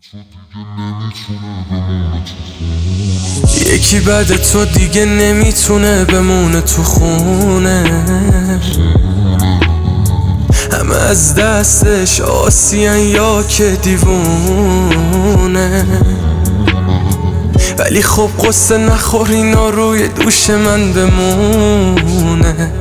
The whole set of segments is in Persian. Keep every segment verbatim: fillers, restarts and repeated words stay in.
یکی بعد تو دیگه نمیتونه بمونه تو خونه، همه از دستش آسیان یا که دیوونه. ولی خب قصه نخور اینا روی دوش من بمونه.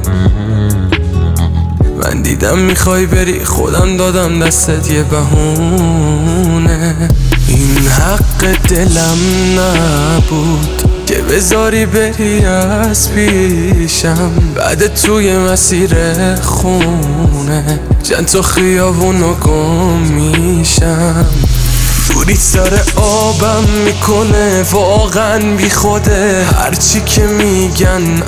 من دیدم میخوای بری، خودم دادم دستت یه بهونه. این حق دلم نبود که بذاری بری از پیشم، بعد توی مسیر خونه چند تا خیابونو گم میشم. دوری سر آبم میکنه واقعا بی خوده، هرچی که میگن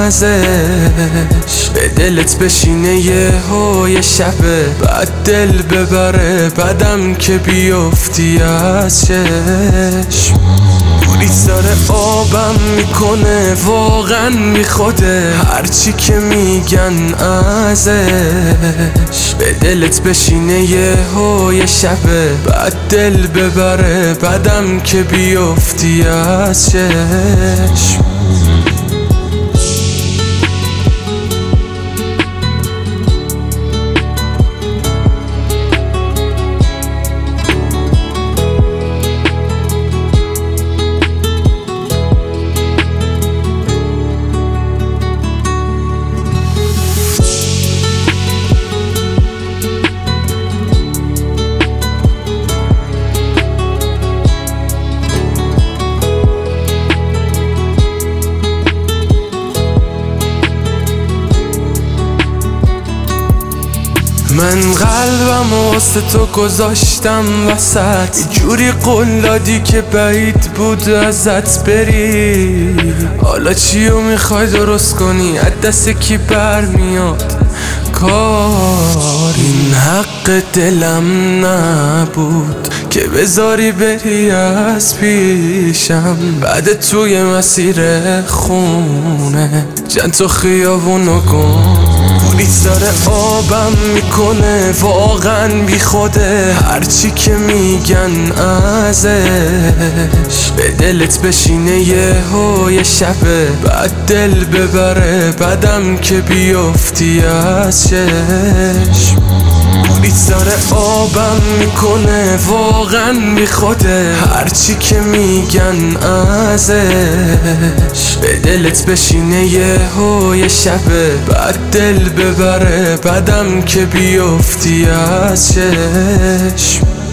ازش به دلت بشینه یه های شبه، بعد دل ببره بعدم که بیفتی از چشم. دوری سر آبم میکنه واقعا بی خوده، هرچی که میگن ازش به دلت بشینه یه های شبه، بعد دل ببره بعدم که بیفتی از چشم. من قلبم واسه تو گذاشتم وسط، یه جوری قول دادی که بعید بود ازت بری. حالا چیو میخوای درست کنی؟ از دست کی برمیاد کار؟ این حق دلم نبود که بذاری بری از پیشم، بعد توی مسیر خونه چند تا خیابونو گم. دوری سر آبم میکنه واقعا بی خوده، هرچی که میگن ازش به دلت بشینه یه های شبه، بعد دل ببره بعدم که بیفتی از چشم. دوری سر آبم میکنه واقعا بی خوده، هرچی که میگن ازش به دلت بشینه یه های شبه، بعد دل ببره بعدم که بیفتی از چشم.